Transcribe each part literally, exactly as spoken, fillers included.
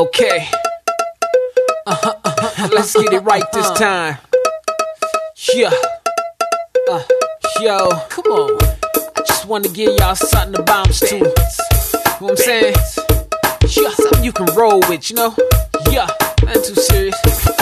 Okay. Uh-huh, uh-huh. Let's get it right this time. Yeah. Uh, yo, come on. I just want to give y'all something to bounce to. You know what I'm saying? Yeah, something you can roll with, you know? Yeah, nothing too serious.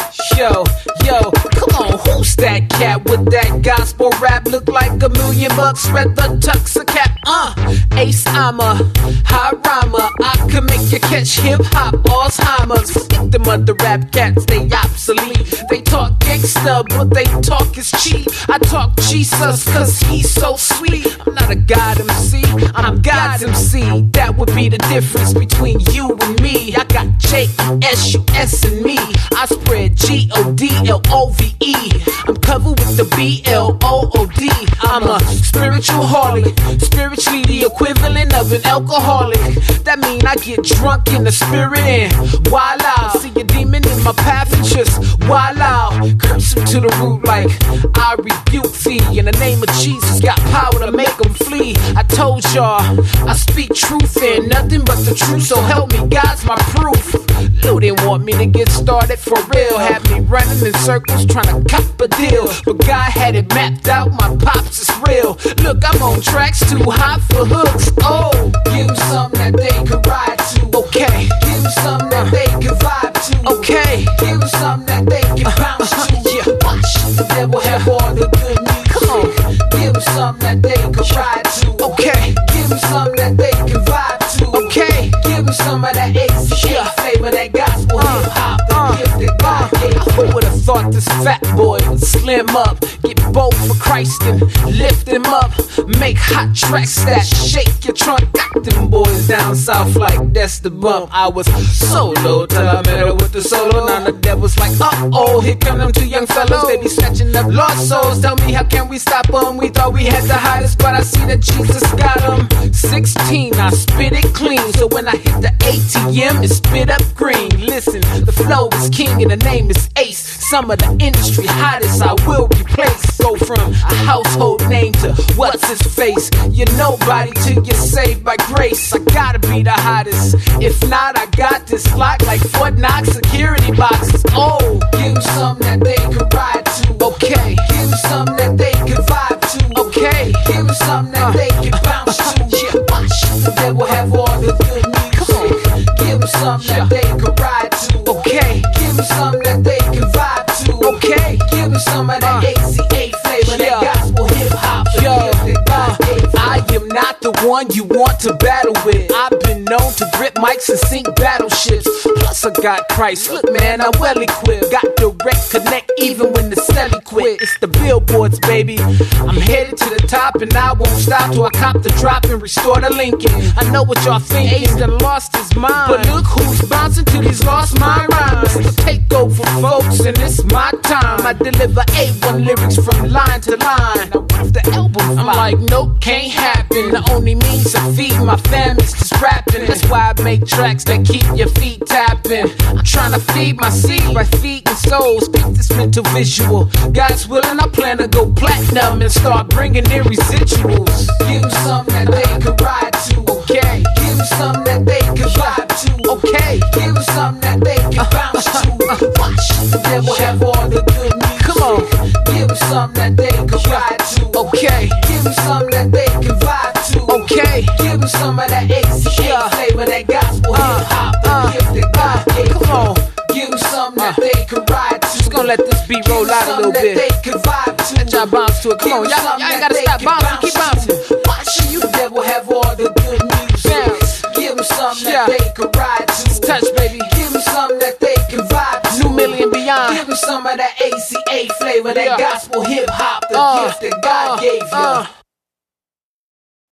Yo, yo, come on, who's that cat with that gospel rap? Look like a million bucks, spread the tux a cap. Uh, Ace, I'm a high rhymer. I can make you catch hip-hop Alzheimer's. Forget them other rap cats, they obsolete. They talk gangsta, but they talk is cheap. I talk Jesus, cause he's so sweet. I'm not a God M C, I'm God's M C. That would be the difference between you and me. I got J E S U S in me. I spread G O D L O V E. I'm covered with the B L O O D. I'm a spiritual harlot, spiritually the equivalent of an alcoholic. That mean I get drunk in the spirit and wild out. See a demon in my path and just wild out. Curse him to the root like I rebuke thee. In the name of Jesus, got power to make them flee. I told y'all I speak truth and nothing but the truth, so help me, God's my proof. Lou didn't want me to get started for real. Had me running in circles trying to cop a deal, but God had it mapped out, my pops is real. Look, I'm on tracks too hot for hooks. Oh, give them something that they can ride to. Okay, give them something that they can vibe to. Okay, give them something that they can bounce to. Yeah, watch the devil have all the good music. Come on, give them something that they can ride to. Okay, give them something that they can vibe to. Okay, give them some of that A C A flavor, that gospel hip hop, the gift that God gave. Who would have thought this fat boy would slim up, get bold for Christ and lift him up, make hot tracks that shake your trunk. Got them boys down south like that's the bump. I was solo till I met her with the solo. Now the devil's like, uh oh, here come them two young fellas. They be snatching up lost souls. Tell me, how can we stop them? We thought we had the hottest, but I see that Jesus got them. sixteen, I spit it clean, so when I hit the A T M, it spit up green. Listen, the flow is king and the name is Ace. Some of the industry hottest I will replace. Go from a household name to what's his face. You're nobody till you're saved by grace. I gotta be the hottest, if not I got this locked like Fort Knox security boxes. Oh, give them something that they can ride to. Okay, give them something that they can vibe to. Okay, give them something that they can bounce to. Yeah, watch the devil have all the good music. Come on, give them something that they can ride to. Okay, give them something that they can vibe to. Okay, give them some of that A C A flavor, that gospel hip hop, the gift that God gave. I am not the one you want to battle with. I've been known to grip mics and sink battleships. Plus I got Christ, look man, I'm well equipped. Got direct connect even when the celly quit. It's the billboards, baby. I'm headed to the top and I won't stop till I cop the drop and restore the Lincoln. I know what y'all think, Ace done lost his mind, but look who's bouncing to these lost mind rhymes. It's the takeover, folks, and it's my time. I deliver A one lyrics from line to line. Now what if the album I'm like, nope, can't happen. The only means to feed my family's just rapping. That's why I make tracks that keep your feet tapping. I'm trying to feed my seed by feeding souls. Pick this mental visual. God's willing, I plan to go platinum and start bringing in residuals. Give them something that they can ride to. Okay, give them something that they can vibe to. Okay, give them something that they can bounce to. Watch the devil have all the good music. Come on, give them something that they can ride to. Okay, give them something that they can vibe to. Okay, give them some of that A C A flavor, that gospel hip hop, the gift that God gave. Come on, give them something that they can ride to. Just gonna let this beat roll out a little bit. They can vibe to. Let y'all bounce to it. Come on, y'all, y'all ain't gotta stop bouncing. Keep bouncing. Watch you, the devil have all the good music. Bounce. Give them something that they can ride to. Touch, baby. Give them something that they can vibe to. New Million Beyond. Give them some of that A C A flavor, that gospel hip hop, the uh, gift that God uh, gave you. Uh,